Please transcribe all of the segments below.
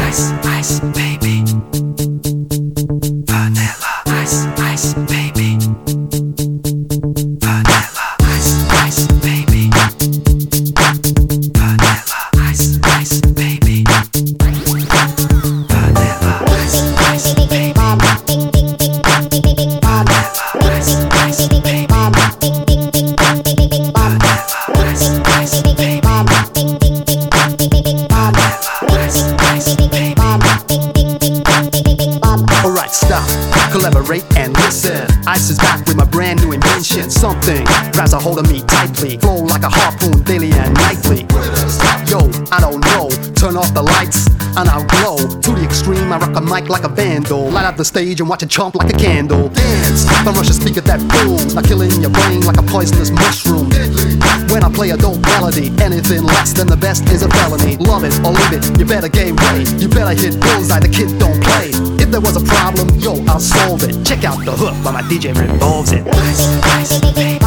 ice, ice, baby. Vanilla ice, ice, baby. Vanilla ice, ice, baby. Vanilla ice, ice, baby. Vanilla ice, ice, baby. Vanilla ice, ice, baby. Alright, stop, collaborate and listen. Ice is back with my brand new invention. Something grabs a hold of me tightly, flow like a harpoon daily and nightly. Yo, I don't know, turn off the lights and I'll glow. To the extreme, I rock a mic like a vandal. Light up the stage and watch it chomp like a candle. Dance, from rush a speaker that booms, like killing your brain like a poisonous mushroom. When I play a dope melody, anything less than the best is a felony. Love it or leave it, you better gain weight. You better hit bullseye, the kid don't play. If there was a problem, yo, I'll solve it. Check out the hook while my DJ revolves it. Ice, ice, baby.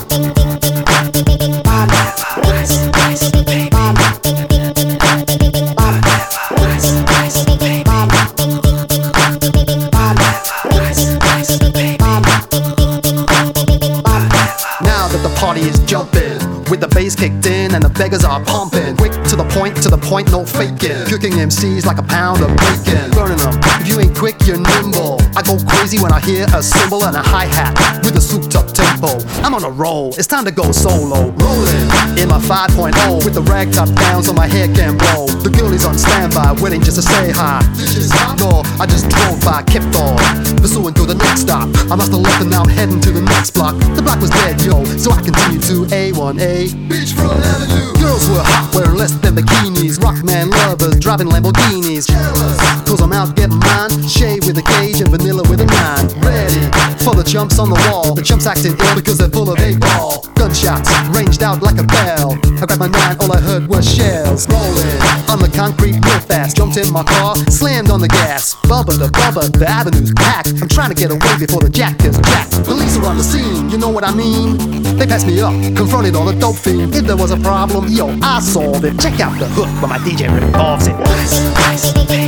Now that the party is jumping, with the bass kicked in and the beggars are pumping. Quick to the point, no faking. Cooking MCs like a pound of bacon. Burning them, if you ain't quick, you're nimble. I go crazy when I hear a cymbal and a hi-hat with a souped up tempo. I'm on a roll, it's time to go solo. Rolling in my 5.0 with the rag top down so my hair can blow. The girlie's on standby, waiting just to say hi. No, I just drove by, kept on pursuing to the next stop. I must have left and now I'm heading to the next block. The block was dead, yo, so I continued to A1A Beachfront Avenue. Girls were hot, wearing less than bikinis. Rockman lovers, driving Lamborghinis. Cause I'm out getting mine. Shade with a cage and vanilla with a 9. Ready for the chumps on the wall. The chumps acting ill because they're full of 8-ball. Gunshots ranged out like a bell. I grabbed my 9, all I heard was shells. Rolling on the concrete real fast. Jumped in my car, slammed on the gas. Bubba to bubba, the avenue's packed. I'm trying to get away before the jack is jacked. Police are on the scene, you know what I mean? They passed me up, confronted on a dope fiend. If there was a problem, yo, I solved it. Check out the hook while my DJ revolves it. Ice, ice, baby.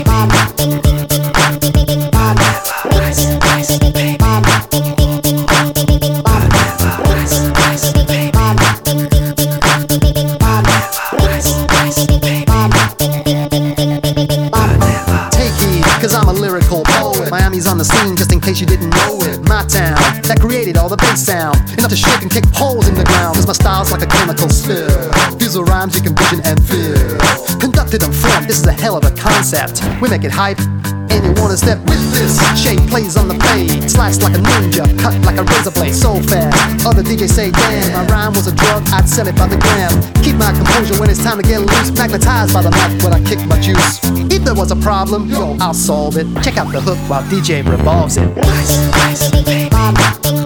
Cause I'm a lyrical poet. Miami's on the scene just in case you didn't know it. My town that created all the bass sound, enough to shake and kick holes in the ground. Cause my style's like a chemical spill. These are rhymes you can vision and feel. Conducted them from, this is a hell of a concept. We make it hype and you wanna step with this. Shade plays on the blade, slice like a ninja, cut like a razor blade so fast. Other DJs say, damn, my rhyme was a drug, I'd sell it by the gram. Keep my composure when it's time to get loose. Magnetized by the mic when I kick my juice. If there was a problem, yo, I'll solve it. Check out the hook while DJ revolves it. Ice, ice, baby.